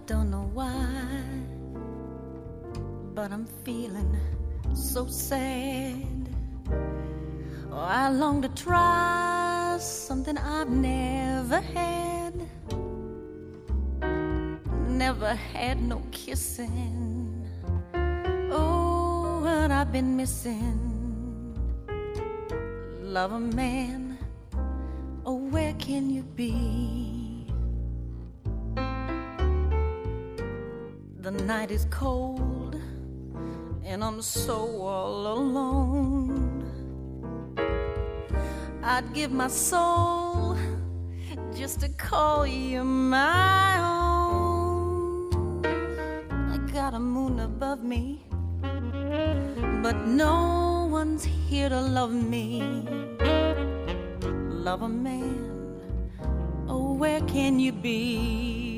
don't know why, but I'm feeling so sad. Oh, I long to try something I've never had. Never had no kissing. Oh, what I've been missing. Love a man, oh, where can you be? The night is cold and I'm so all alone. I'd give my soul just to call you my own. I got a moon above me, but no one's here to love me. Love a man, oh, where can you be?